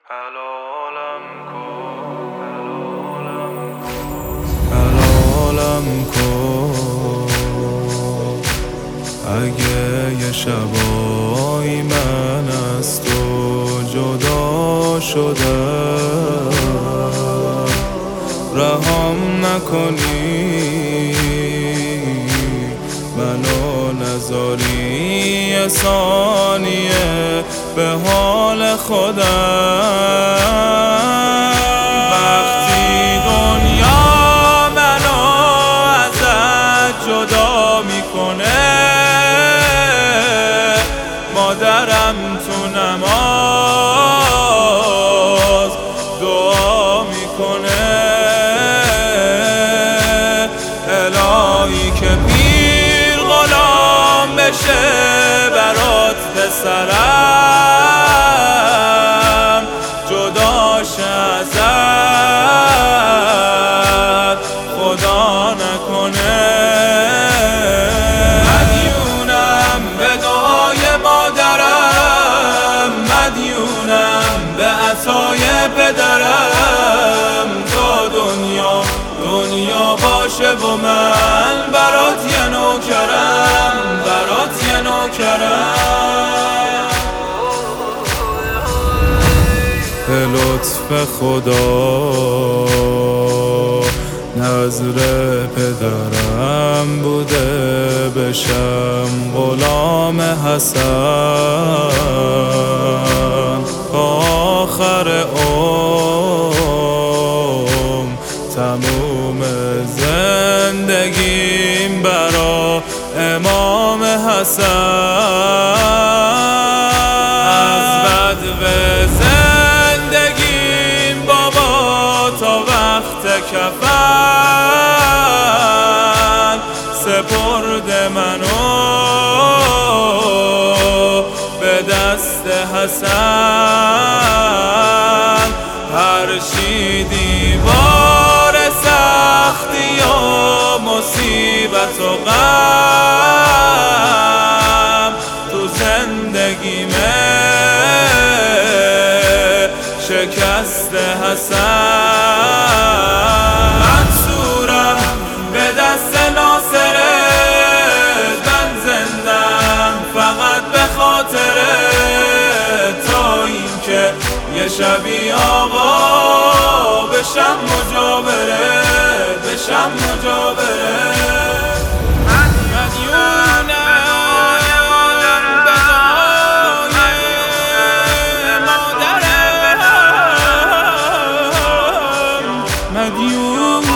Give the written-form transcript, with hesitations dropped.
حلالم کن اگه یه شبایی من از تو جدا شدم، رهام نکنی منو نذاری یه ثانیه به حال خودم. وقتی دنیا منو ازت جدا میکنه، مادرم تو نماز دعا میکنه، الهی که پیر غلام بشه برات پسرم، جداش ازت خدا نکنه. مدیونم به دعای مادرم، مدیونم به عطای پدرم، تا دنیا باشه و من برات یه نوکرم، برات یه نوکرم. به لطف خدا نظر پدرم بوده بشم غلام حسن، تا آخر عمر تموم زندگیم برا امام حسن. از بدو زندگیم بابا تا وقت کفن، سپرد منو به دست حسن. هر چی دیوار سختی و مصیبت و غم تو زندگیمه شکست حسن. منصورم به دست ناصرت، من زندم فقط به خاطرت، تا اینکه یه شبی آقا بشم مجاورت، بشم مجاورت. مدیونم به دعای مادرم، مدیونم